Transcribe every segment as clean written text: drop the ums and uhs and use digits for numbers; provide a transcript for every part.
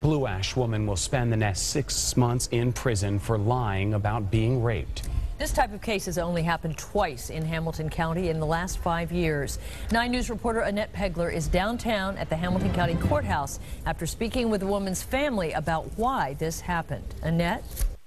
Blue Ash woman will spend the next 6 months in prison for lying about being raped. This type of case has only happened twice in Hamilton County in the last 5 years. 9 News reporter Annette Pegler is downtown at the Hamilton County Courthouse after speaking with the woman's family about why this happened. Annette?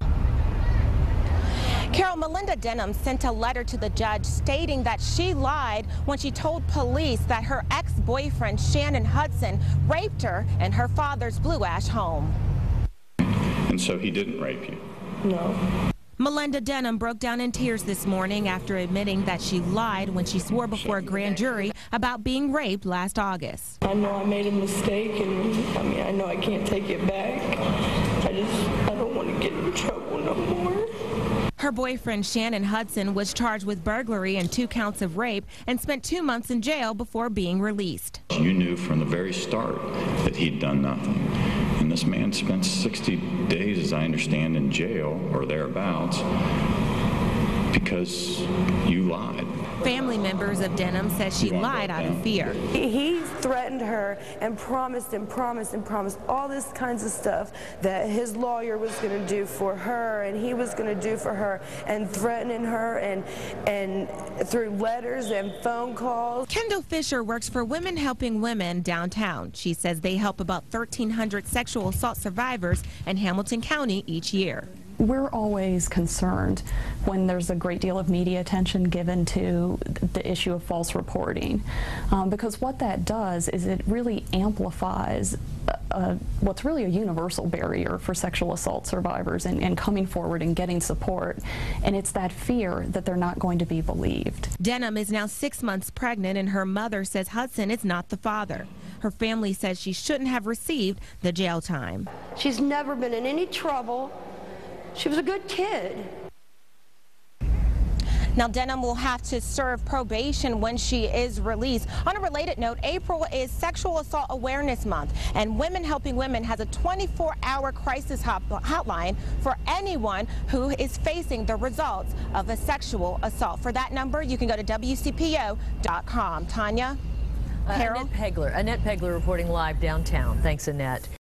Carol, Melinda Denham sent a letter to the judge stating that she lied when she told police that her ex-boyfriend Shannon Hudson raped her in her father's Blue Ash home. And so he didn't rape you? No. Melinda Denham broke down in tears this morning after admitting that she lied when she swore before a grand jury about being raped last August. I know I made a mistake, and I know I can't take it back. I don't want to get in trouble no more. Her boyfriend Shannon Hudson was charged with burglary and 2 counts of rape and spent 2 months in jail before being released. You knew from the very start that he'd done nothing. And this man spent 60 days, as I understand, in jail or thereabouts because you lied. Family members of Denham said she lied out of fear. He threatened her and promised and promised and promised all this kinds of stuff that his lawyer was going to do for her and he was going to do for her, and threatening her and through letters and phone calls. Kendall Fisher works for Women Helping Women downtown. She says they help about 1,300 sexual assault survivors in Hamilton County each year. We're always concerned when there's a great deal of media attention given to the issue of false reporting, because what that does is it really amplifies what's really a universal barrier for sexual assault survivors and coming forward and getting support, and it's that fear that they're not going to be believed. Denham is now 6 months pregnant, and her mother says Hudson is not the father. Her family says she shouldn't have received the jail time. She's never been in any trouble. She was a good kid. Now, Denham will have to serve probation when she is released. On a related note, April is Sexual Assault Awareness Month, and Women Helping Women has a 24-hour crisis hotline for anyone who is facing the results of a sexual assault. For that number, you can go to WCPO.com. Tanya? Carol? Annette Pegler reporting live downtown. Thanks, Annette.